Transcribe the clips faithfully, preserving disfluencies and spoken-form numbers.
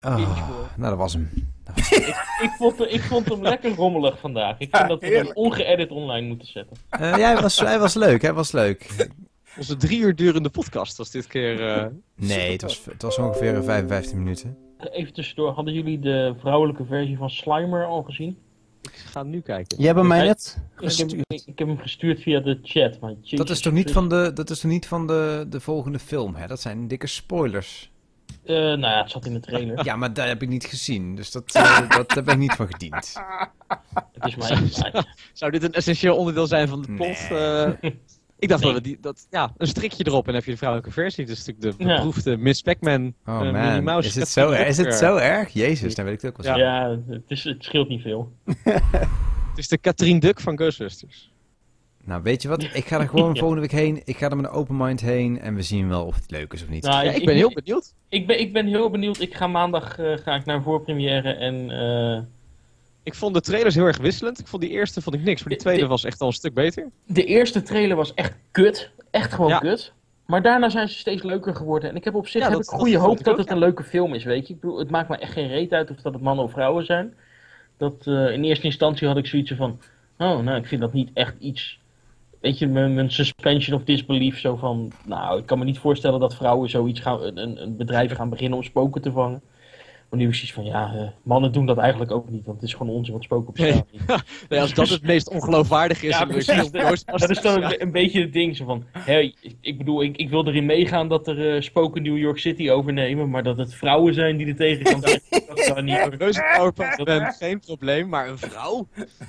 Oh, nou, dat was hem. Dat was hem. Ik, ik, vond, ik vond hem lekker rommelig vandaag. Ik vind dat we hem ongeëdit online moeten zetten. Uh, ja, hij was, hij was leuk, hij was leuk. Onze drie uur durende podcast was dit keer... Uh, nee, het was, het was ongeveer vijfenvijftig minuten. Even tussendoor, hadden jullie de vrouwelijke versie van Slimer al gezien? Ik ga nu kijken. Je hebt hem mij net gestuurd. Ik heb, ik heb hem gestuurd via de chat. Maar dat is toch niet van de, dat is toch niet van de, de volgende film, hè? Dat zijn dikke spoilers. Uh, nou ja, het zat in de trailer. Ja, maar dat heb ik niet gezien. Dus dat, uh, dat heb ik niet van gediend. Het is mijn zou, zou dit een essentieel onderdeel zijn van de plot? Nee. Uh, ik dacht nee. dat we die... Dat, ja, een strikje erop en heb je de vrouwelijke versie. Dat is natuurlijk de beproefde ja. Miss Pac-Man. Oh uh, man, Mouse, is, het zo, is het zo erg? Jezus, dan weet ik het ook wel. Ja, ja het, is, het scheelt niet veel. Het is de Catherine Duck van Ghostbusters. Nou, weet je wat? Ik ga er gewoon ja. volgende week heen. Ik ga er met een open mind heen. En we zien wel of het leuk is of niet. Nou, ja, ik, ik ben heel benieuwd. Ik ben, ik ben heel benieuwd. Ik ga maandag uh, ga ik naar een voorpremière en... Uh... Ik vond de trailers heel erg wisselend. Ik vond die eerste vond ik niks, maar die tweede de, was echt al een stuk beter. De eerste trailer was echt kut. Echt gewoon ja. kut. Maar daarna zijn ze steeds leuker geworden. En ik heb op zich ja, heb dat, ik goede dat hoop dat ook, het ja. een leuke film is, weet je. Ik bedoel, het maakt me echt geen reet uit of dat het mannen of vrouwen zijn. Dat, uh, in eerste instantie had ik zoiets van... Oh, nou, ik vind dat niet echt iets... Weet je, mijn, mijn suspension of disbelief zo van... Nou, ik kan me niet voorstellen dat vrouwen zoiets gaan... Een, een bedrijf gaan beginnen om spoken te vangen. Maar nu is het van, ja, uh, mannen doen dat eigenlijk ook niet. Want het is gewoon onzin wat spoken op straat. Nee. nee, als dat het meest ongeloofwaardig is... Ja, precies. Dat, dat is dan een, een beetje het ding. Zo van, hey, ik bedoel, ik, ik wil erin meegaan dat er uh, spoken New York City overnemen. Maar dat het vrouwen zijn die er tegen gaan zeggen. Dat kan niet. Ik ben geen probleem, maar een vrouw?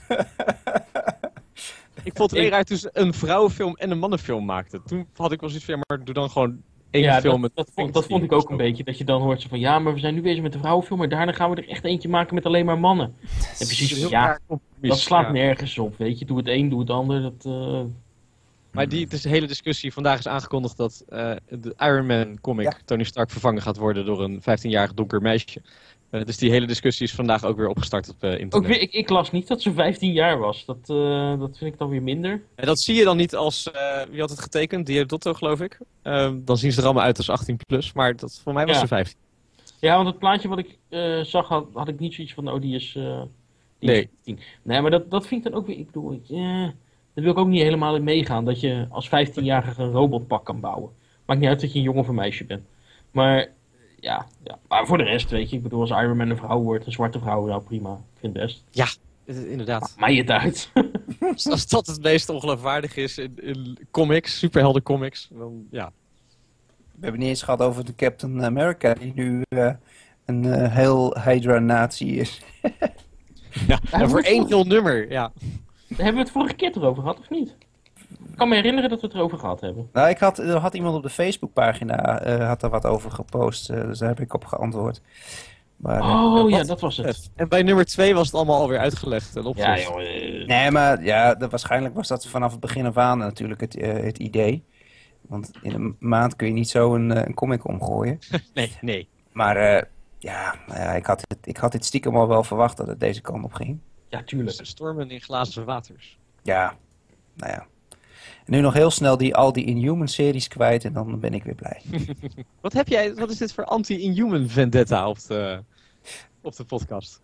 Ik vond het heel raar toen ze een vrouwenfilm en een mannenfilm maakten. Toen had ik wel zoiets van, ja, maar doe dan gewoon één ja, film. Dat, met dat, vond, dat vond ik ook een beetje. Dat je dan hoort zo van, ja, maar we zijn nu bezig met de vrouwenfilm. Maar daarna gaan we er echt eentje maken met alleen maar mannen. En precies, ja, dat slaat ja. nergens op, weet je. Doe het een, doe het ander. Dat, uh... Maar die dus de hele discussie, vandaag is aangekondigd dat uh, de Iron Man comic ja. Tony Stark vervangen gaat worden door een vijftienjarig donker meisje. Uh, dus die hele discussie is vandaag ook weer opgestart op uh, internet. Ook weer, ik, ik las niet dat ze vijftien jaar was. Dat, uh, dat vind ik dan weer minder. En dat zie je dan niet als... Uh, wie had het getekend? Diodotto, geloof ik. Uh, dan zien ze er allemaal uit als achttien plus. Maar dat, voor mij was ja. ze vijftien. Ja, want het plaatje wat ik uh, zag, had, had ik niet zoiets van... Oh, die is... Uh, die nee. Is nee, maar dat, dat vind ik dan ook weer... Ik bedoel, ik, uh, daar wil ik ook niet helemaal in meegaan. Dat je als vijftienjarige een robotpak kan bouwen. Maakt niet uit dat je een jongen of een meisje bent. Maar... Ja, ja, maar voor de rest, weet je, ik bedoel, als Iron Man een vrouw wordt, een zwarte vrouw, nou prima, ik vind het best. Ja, inderdaad. Maakt mij het uit. Als dat het meest ongeloofwaardig is in, in comics, superhelden comics, dan ja. We hebben niet eens gehad over de Captain America, die nu uh, een uh, heel Hydra-natie is. ja, en voor één nul nummer, ja. Hebben we het vorige keer erover gehad, of niet? Ik kan me herinneren dat we het erover gehad hebben. Nou, ik had, er had iemand op de Facebookpagina uh, had daar wat over gepost, uh, dus daar heb ik op geantwoord. Maar, oh uh, ja, dat was het. En bij nummer twee was het allemaal alweer uitgelegd en opgelost. Ja, joh, uh... Nee, maar ja, dat, waarschijnlijk was dat vanaf het begin af aan natuurlijk het, uh, het idee. Want in een maand kun je niet zo een, uh, een comic omgooien. nee, nee. Maar uh, ja, uh, ik, had het, ik had dit stiekem al wel verwacht dat het deze kant op ging. Ja, tuurlijk. Stormen in glazen waters. Ja, nou ja. En nu nog heel snel die, al die Inhuman-series kwijt en dan ben ik weer blij. wat, heb jij, wat is dit voor anti-Inhuman vendetta op de, op de podcast?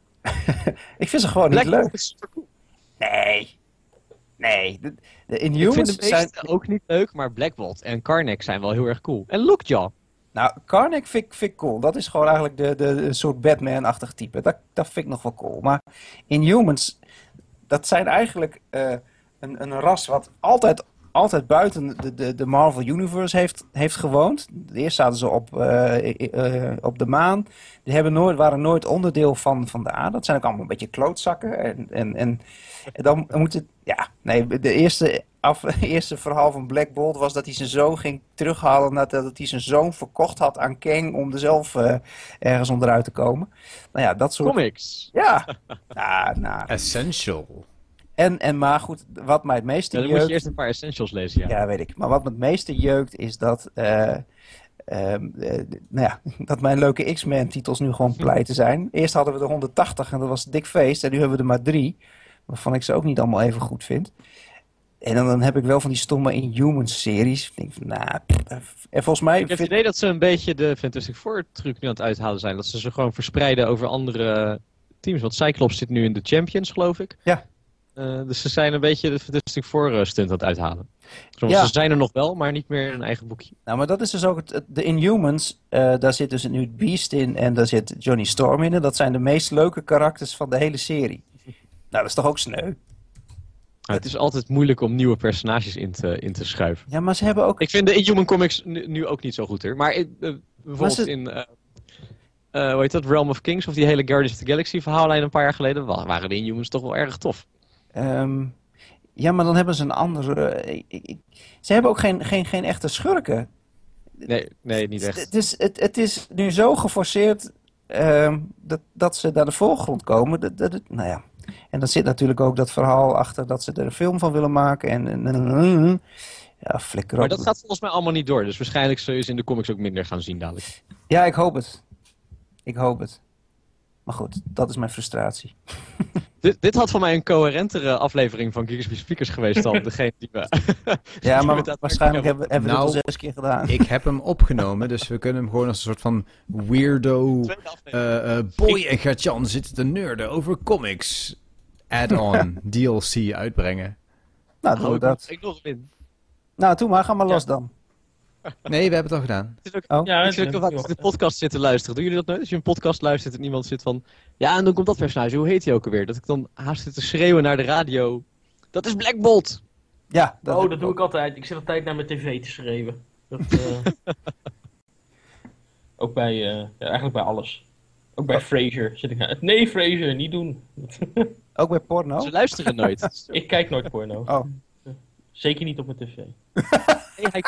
Ik vind ze gewoon Black niet leuk. Is super cool. Nee. Nee. De, de Inhumans ik vind de zijn ook niet leuk, maar Black Bolt en Karnak zijn wel heel erg cool. En Lockjaw. Nou, Karnak vind, vind ik cool. Dat is gewoon eigenlijk de, de, de soort Batman-achtig type. Dat, dat vind ik nog wel cool. Maar Inhumans, dat zijn eigenlijk uh, een, een ras wat altijd... altijd buiten de, de, de Marvel Universe heeft, heeft gewoond. Eerst zaten ze op, uh, uh, op de maan. Die hebben nooit, waren nooit onderdeel van, van de aarde. Dat zijn ook allemaal een beetje klootzakken. En, en, en, en dan moet het... Ja, nee, de eerste, af, eerste verhaal van Black Bolt was dat hij zijn zoon ging terughalen... nadat hij zijn zoon verkocht had aan Kang om er zelf uh, ergens onderuit te komen. Nou ja, dat soort... Comics. Ja. nou, nou. Essential. En, en maar goed, wat mij het meeste ja, dan jeukt... moet je eerst een paar essentials lezen, ja. Ja, weet ik. Maar wat me het meeste jeukt is dat... Uh, uh, uh, nou ja, dat mijn leuke X-Men titels nu gewoon pleiten zijn. Eerst hadden we er honderdtachtig en dat was een dik feest. En nu hebben we er maar drie. Waarvan ik ze ook niet allemaal even goed vind. En dan, dan heb ik wel van die stomme Inhumans series. Ik denk van, nou, pff, en volgens mij... Ik heb het vind- idee dat ze een beetje de Fantastic Four truc nu aan het uithalen zijn. Dat ze ze gewoon verspreiden over andere teams. Want Cyclops zit nu in de Champions, geloof ik. Ja. Uh, dus ze zijn een beetje de Fantastic Four uh, stunt aan het uithalen. Zoals Ja. Ze zijn er nog wel, maar niet meer in een eigen boekje. Nou, maar dat is dus ook het, het- de Inhumans. eh, daar zit dus nu Beast in en daar zit Johnny Storm in. En dat zijn de meest leuke karakters van de hele serie. Nou, dat is toch ook sneu? Maar het is altijd moeilijk om nieuwe personages in te, in te schuiven. Ja, maar ze hebben ook... Ik vind de Inhuman Comics nu, nu ook niet zo goed hoor. Maar in, uh, bijvoorbeeld ze- in, uh, uh, hoe heet dat, Realm of Kings of die hele Guardians of the Galaxy verhaallijn een paar jaar geleden, wa- waren de Inhumans toch wel erg tof. ehm, ja, maar dan hebben ze een andere... eh, ik- ik- ze hebben ook geen, geen, geen echte schurken. Nee, nee niet echt. Het is, het, het is nu zo geforceerd ehm, dat, dat ze naar de voorgrond komen. Dat, dat, het- nou ja. En dan zit natuurlijk ook dat verhaal achter dat ze er een film van willen maken. En, en, en- ja, flikker op. Maar dat gaat volgens mij allemaal niet door. Dus waarschijnlijk zul je ze in de comics ook minder gaan zien dadelijk. Ja, ik hoop het. Ik hoop het. Maar goed, dat is mijn frustratie. Dit, dit had voor mij een coherentere aflevering van Geeksby Speakers geweest dan degene die we... Ja, die maar we daadwerkelijk waarschijnlijk hebben, hebben we Nou, het al zes keer gedaan. Ik heb hem opgenomen, dus we kunnen hem gewoon als een soort van weirdo... Tweede aflevering. eh, eh, Boy en Gertjan zitten te nerden over comics. Add-on, D L C uitbrengen. Nou, Oh, doe ik, dat. ik nog in. Nou, toe maar. Ga maar Ja. los dan. Nee, we hebben het al gedaan. Het is ook- Oh. Ja, ik zit ook nog vaak de podcast zitten luisteren. Doen jullie dat nooit? Als je een podcast luistert en iemand zit van... Ja, en dan komt dat personage. Hoe heet hij ook alweer? Dat ik dan haast zit te schreeuwen naar de radio. Dat is Black Bolt! Ja, dat oh, heb dat ik doe ook. ik altijd. Ik zit altijd naar mijn tv te schreeuwen. Dat, eh, ook bij, eh, ja, eigenlijk bij alles. Ook bij Frasier zit ik naar. Nee, Frasier, niet doen. Ook bij porno? Ze luisteren nooit. Ik kijk nooit porno. Oh. Zeker niet op mijn tv. Nee hij,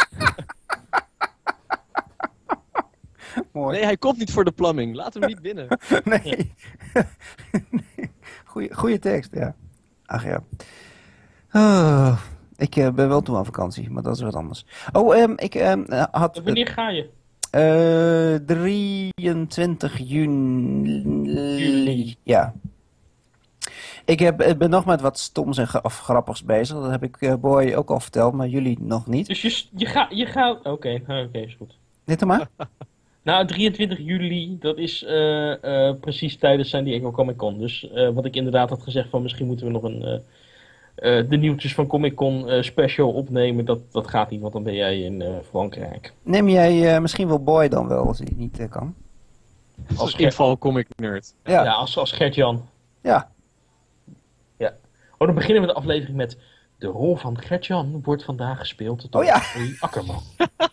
Mooi. nee, hij komt niet voor de plumbing. Laat hem niet binnen. Nee. Goeie, goeie tekst, ja. Ach ja. Oh, ik eh, ben wel toe aan vakantie, maar dat is wat anders. Oh, ehm, ik ehm, eh, had... Wanneer ga je? eh, drieëntwintig juni. Juli. Ja. Ik heb, ik ben nog met wat stoms en gra- of grappigs bezig. Dat heb ik eh, Boy ook al verteld, maar jullie nog niet. Dus je, je gaat... Je gaat Oké, oké, is goed. Dit dan maar? Nou, drieëntwintig juli, dat is eh, eh, precies tijdens San Diego Comic Con. Dus eh, wat ik inderdaad had gezegd van misschien moeten we nog een... eh, eh, de nieuwtjes van Comic Con eh, special opnemen, dat, dat gaat niet, want dan ben jij in eh, Frankrijk. Neem jij eh, misschien wel Boy dan wel, als hij niet eh, kan? Als inval comic nerd. Ja, Ja. als, als Gert-Jan. Ja. Oh, dan beginnen we de aflevering met... De rol van Gert-Jan wordt vandaag gespeeld door Oh ja. Roy Akkerman.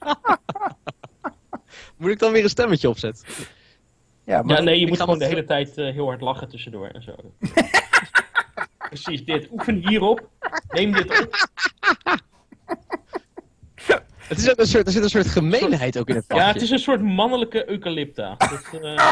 Moet ik dan weer een stemmetje opzetten? Ja, maar Ja, nee, je ik moet ga gewoon met- de hele tijd eh, heel hard lachen tussendoor en zo. Precies dit. Oefen hierop. Neem dit op. Het is ook een soort, er zit een soort gemeenheid ook in het Ja, pakje. het is een soort mannelijke eucalypta. Dat, eh,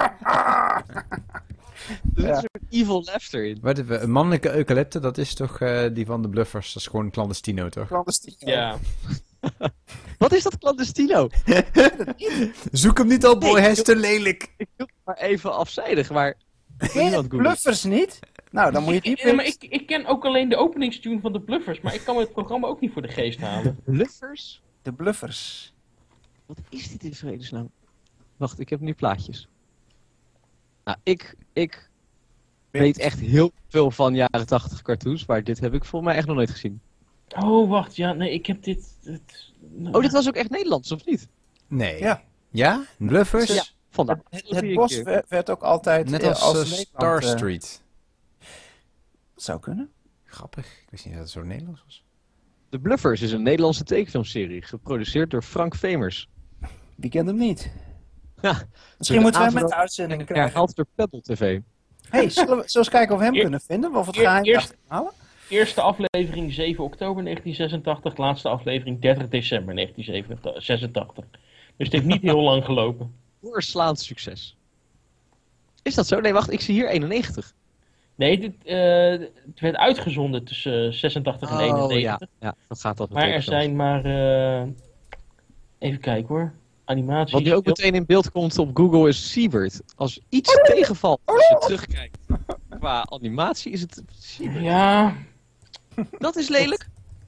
Er zit Ja. een soort evil laughter in. Wat, een mannelijke eucalypte, dat is toch eh, die van de Bluffers? Dat is gewoon clandestino, toch? clandestien. ja. Wat is dat clandestino? Zoek hem niet al, boy, Nee, hij is te lelijk. Ik doe het maar even afzijdig, maar... Ken je Niemand de googelt. Bluffers niet? Nou, dan moet je die... Ja, maar ik, ik ken ook alleen de openingstune van de Bluffers, maar ik kan me het programma ook niet voor de geest halen. Bluffers? De Bluffers. Wat is dit in vredesnaam? Wacht, ik heb nu plaatjes. Nou, ik, ik weet echt heel veel van jaren tachtig cartoons, maar dit heb ik volgens mij echt nog nooit gezien. Oh, wacht, ja, nee, ik heb dit... dit Oh, dit was ook echt Nederlands, of niet? Nee. Ja. Ja? Bluffers? Ja. Vandaag. Het, het bos werd, werd ook altijd... Net eh, als, eh, Nederland, Star eh, Street. zou kunnen. Grappig, ik wist niet dat het zo Nederlands was. De Bluffers is een Nederlandse tekenfilmserie, geproduceerd door Frank Vemers. Wie kent hem niet? Ja, Misschien moeten we hem met aanvulling de uitzending en krijgen. herhaald door Pebble T V. Hey, zullen we, zullen we eens kijken of we hem Eer- kunnen vinden? Of het eer- geheim eerst- achterhalen? Eerste aflevering zeven oktober negentien zesentachtig, laatste aflevering dertig december negentien zesentachtig. Dus het heeft niet heel lang gelopen. Doorslaand succes. Is dat zo? Nee, wacht, ik zie hier eenennegentig. Nee, dit, eh, het werd uitgezonden tussen zesentachtig en Oh, eenennegentig. ja. Ja, dat gaat dat Maar er zijn maar... eh, even kijken hoor. Animaties. Wat nu ook meteen in beeld komt op Google is Siebert. Als iets tegenvalt als je terugkijkt qua animatie is het Siebert. Ja, Dat is lelijk.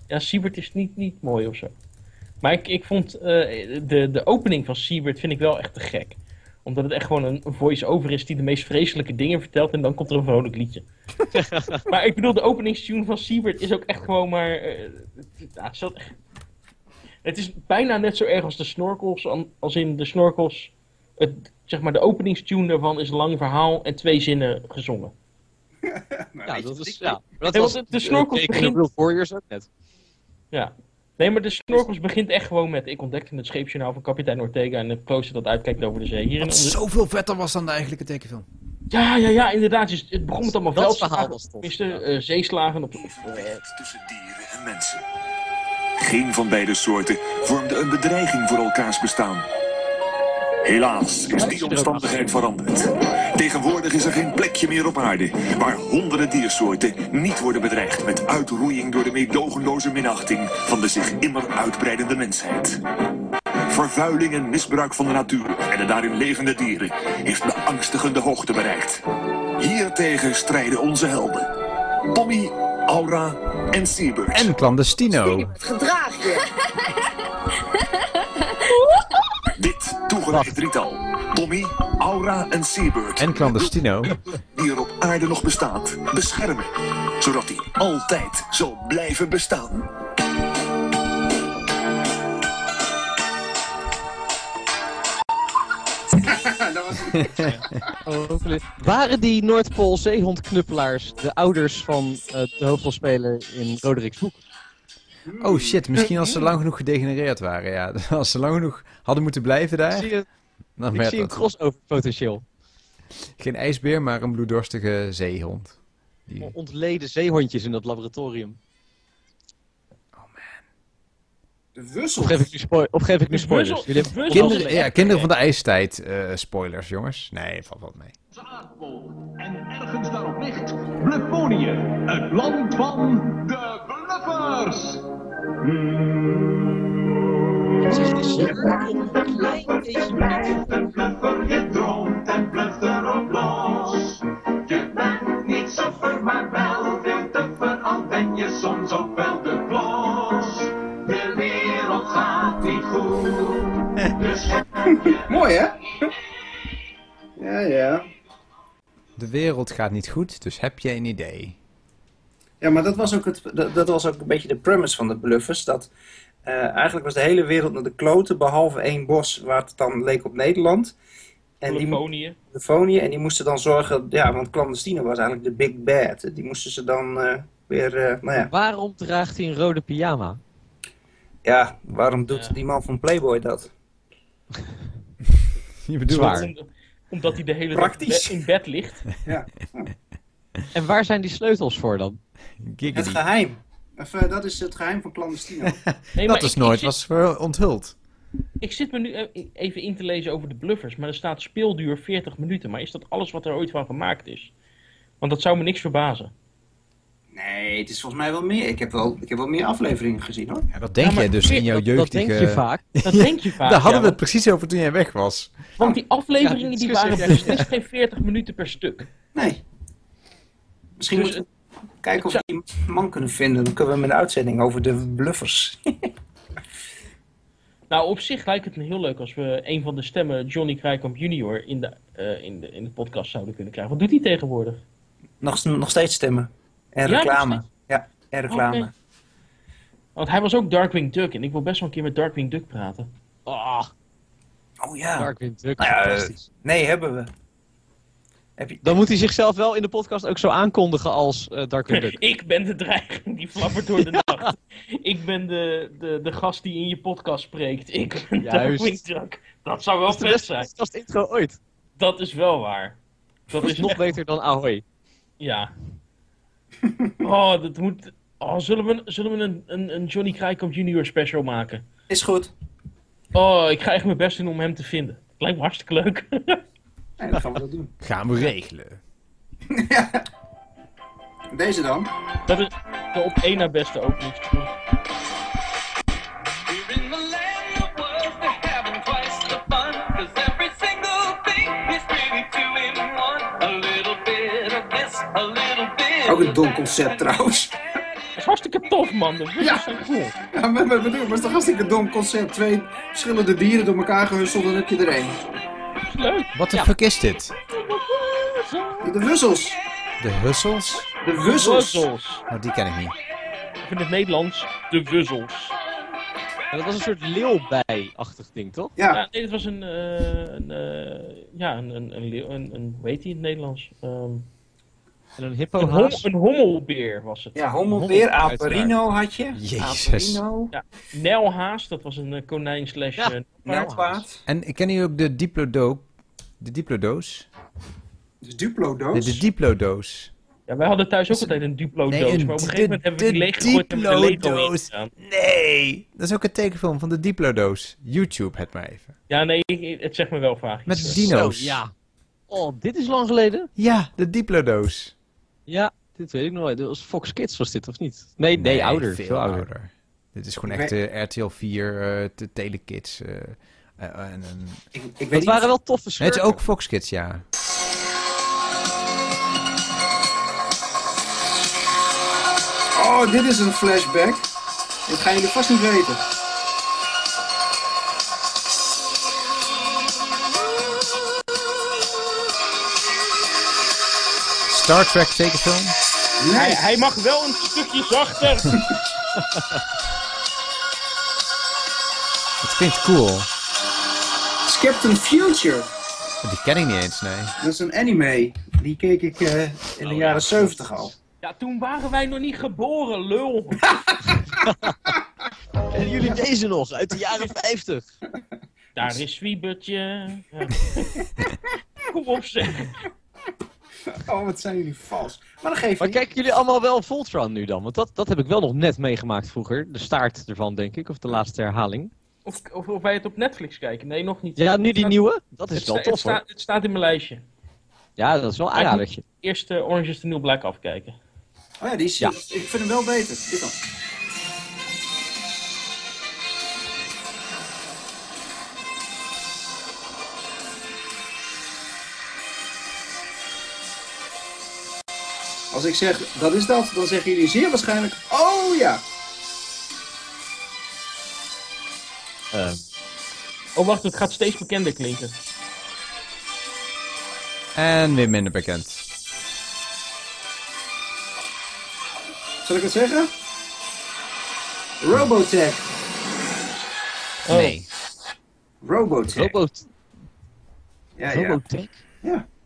Ja, Siebert is niet, niet mooi of zo. Maar ik, ik vond uh, de, de opening van Siebert vind ik wel echt te gek. Omdat het echt gewoon een, een voice-over is die de meest vreselijke dingen vertelt en dan komt er een vrolijk liedje. Maar ik bedoel, de openingstune van Siebert is ook echt gewoon maar... Uh, ja, het, echt... het is bijna net zo erg als de Snorkels, als in de Snorkels... Het, zeg maar, de openingstune daarvan is een lang verhaal en twee zinnen gezongen. Ja, dat is... Ja, dat nee, was de, de Snorkels begint... Real Warriors ook net. Ja. Nee, maar de Snorkels begint echt gewoon met... Ik ontdekte het scheepsjournaal van kapitein Ortega en de klooster dat uitkijkt over de zee. Hier Wat in... zoveel vetter was dan de eigenlijke tekenfilm. Ja, ja, ja, inderdaad. Dus het begon met allemaal dat veldslagen. verhaal was tof. Tenminste, uh, zeeslagen. Op... Conflict tussen dieren en mensen. Geen van beide soorten vormde een bedreiging voor elkaars bestaan. Helaas is die omstandigheid veranderd. Tegenwoordig is er geen plekje meer op aarde waar honderden diersoorten niet worden bedreigd met uitroeiing door de meedogenloze minachting van de zich immer uitbreidende mensheid. Vervuiling en misbruik van de natuur en de daarin levende dieren heeft beangstigende hoogte bereikt. Hiertegen strijden onze helden. Tommy, Aura en Siebert. En Clandestino. Het gedraag je. Dit toegewijd drietal. Tommy, Aura en Siebert. En Clandestino. Die er op aarde nog bestaat, beschermen. Zodat die altijd zal blijven bestaan. Waren die Noordpool-zeehondknuppelaars de ouders van uh, de hoofdrolspeler in Roderik's boek? Oh shit, misschien als ze lang genoeg gedegenereerd waren, ja. Als ze lang genoeg hadden moeten blijven daar. Zie je, dan ik werd zie een dat crossover potentieel. geen ijsbeer, maar een bloeddorstige zeehond. Die... Ontleden zeehondjes in dat laboratorium. De Of wussel. geef ik nu, spo of geef ik nu De spoilers? wuzzel- Jullie de hebben wuzzel- Kinderen, ja, kinderen van de ijstijd. Uh, spoilers, jongens. Nee, valt wat mee. aardbol. En ergens daarop ligt Bluffonië, het land van de bluffers. Zeg de zeker om een klein beetje niet. Een bluffer, je droomt en bluft erop los. Je bent niet suffer, maar wel veel tuffer, al ben je soms ook wel de klos. De wereld gaat niet goed, dus Mooi, hè? Ja, ja. De wereld gaat niet goed, dus heb je een idee? Ja, maar dat was ook, het, dat, dat was ook een beetje de premise van de bluffers. Dat uh, eigenlijk was de hele wereld naar de kloten, behalve één bos waar het dan leek op Nederland. En die, Bluffonië. Bluffonië, en die moesten dan zorgen, ja, want Clandestino was eigenlijk de big bad. Die moesten ze dan uh, weer, uh, nou ja. Waarom draagt hij een rode pyjama? Ja, waarom doet Ja. die man van Playboy dat? Je bedoelt... Zwaar. Om- omdat hij de hele Praktisch. dag in bed ligt. Ja. En waar zijn die sleutels voor dan? Het Giggity. geheim. Of, uh, dat is het geheim van Clandestino. Nee, maar Dat ik- is ik nooit zit- was ver- onthuld. Ik zit me nu e- even in te lezen over de bluffers, maar er staat speelduur veertig minuten. Maar is dat alles wat er ooit van gemaakt is? Want dat zou me niks verbazen. Nee, het is volgens mij wel meer. Ik heb wel, ik heb wel meer afleveringen gezien, hoor. Ja, dat denk Ja, maar jij dus in jouw Dat, dat jeugdige... denk je vaak. Dat denk je vaak. Daar hadden ja, we het precies over toen jij weg was. want, want die afleveringen Ja, die die discussie waren heb jij- beslist geen veertig minuten per stuk. Nee. Misschien Dus moeten we kijken of we die man kunnen vinden. Dan kunnen we hem in de uitzending over de bluffers. Nou, op zich lijkt het me heel leuk als we een van de stemmen, Johnny Krijkamp junior, in de, uh, in de, in de podcast zouden kunnen krijgen. Wat doet hij tegenwoordig? nog, nog steeds stemmen. En Ja, reclame. nog Ja, en reclame. Oké. Want hij was ook Darkwing Duck en ik wil best wel een keer met Darkwing Duck praten. Ah, Oh ja. Darkwing Duck, Nou ja, eh, fantastisch. Nee, hebben we. Heb je... Dan moet hij zichzelf wel in de podcast ook zo aankondigen als uh, Darkwing Duck. Ik ben de dreiging die flappert door de nacht. Ik ben de, de, de gast die in je podcast spreekt. Ik ben Juist. Darkwing Duck. Dat zou wel Dat is de vet beste zijn. podcast intro ooit. Dat is wel waar. Dat Dat is is nog echt- beter dan Ahoy. Ja. Oh, dat moet... Oh, zullen we, zullen we een, een, een Johnny Krijkamp junior special maken? Is goed. Oh, ik ga echt mijn best doen om hem te vinden. Lijkt me hartstikke leuk. Nee, dan gaan we dat doen. Gaan we regelen. Deze dan. Dat is de op één na beste openingstune. We're in the land of words that having twice the fun. Cause every single thing is really two in one. A little bit of this, a little bit Ook een of dom that. concept trouwens. Dat is hartstikke tof, man. De Wuzzels Ja. zijn cool. Ja, maar, maar, maar, maar het is toch hartstikke dom concept. Twee verschillende dieren door elkaar gehusteld en dan heb je er één. Leuk. Wat de Ja. fuck is dit? De Wuzzels. De Hussels? De Wuzzels. Wuzzels. Oh, die ken ik niet. Of in het Nederlands, de Wuzzels. Ja, dat was een soort leeuwbij-achtig ding, toch? Ja. Ja, nee, het was een, eh, een, eh, ja, een, een, een, leeuw- een, een, hoe heet die in het Nederlands? Ehm, En een een, hom, hippohaas. een hommelbeer was het. Ja, hommelbeer, Hommel, Aperino had je. Jezus. Aperino. Ja, Nelhaas, dat was een eh, konijn slash Ja. eh, Nelpaard. En ken je ook de Diplodo... De Diplodoos? De De, Duplo-doos. de Diplodoos. Ja, wij hadden thuis ook altijd een Duplo-doos, Nee, een maar op een di- gegeven moment hebben we die de leeggegooid en hebben we er Lego in Diplo-doos. gedaan. Nee! Dat is ook een tekenfilm van de Diplodoos. YouTube het maar even. Ja, nee, ik- het zegt me wel vaak. Met iets. dino's. Zo, ja. Oh, dit is lang geleden. Ja, de Diplodoos. Ja, dit weet ik nog wel. Dat was Fox Kids was dit, of niet? Nee, nee, ouder. Veel, Veel ouder. ouder. Dit is gewoon Ik echt de R T L vier, eh de Telekids. eh, eh, en, en... Ik, ik weet Dat niet waren of- wel toffe Nee, schurken. het is ook Fox Kids, ja. Oh, dit is een flashback. Dit gaan jullie vast niet weten. Star Trek tekenfilm. Hij, Nee. hij mag wel een stukje zachter. Het klinkt cool. Captain Future. Die ken ik niet eens, nee. Dat is een anime. Die keek ik eh, in de jaren zeventig al. Ja, toen waren wij nog niet geboren, lul. En jullie deze nog, uit de jaren vijftig. Daar is Zwiebertje. Ja. Kom op, zeg. Oh, wat zijn jullie vals. Maar dan geef Maar je. kijken jullie allemaal wel Voltron nu dan? Want dat, dat heb ik wel nog net meegemaakt vroeger. De staart ervan, denk ik. Of de laatste herhaling. Of, of, of wij het op Netflix kijken. Nee, nog niet. Ja, nu die nieuwe. Dat Het, is wel sta- het, tof, hoor. sta- het staat in mijn lijstje. Ja, dat is wel een Maar ik moet aanradertje. Eerst uh, Orange is the New Black afkijken. Oh ja, die is, Ja. ik vind hem wel beter. Dit dan. Als ik zeg, dat is dat, dan zeggen jullie zeer waarschijnlijk, oh ja. Ehm, Oh, wacht, het gaat steeds bekender klinken. En weer minder bekend. Zal ik het zeggen? Robotech. Oh. Nee. Robotech. Robot Ja, ja. Robotech? Ja.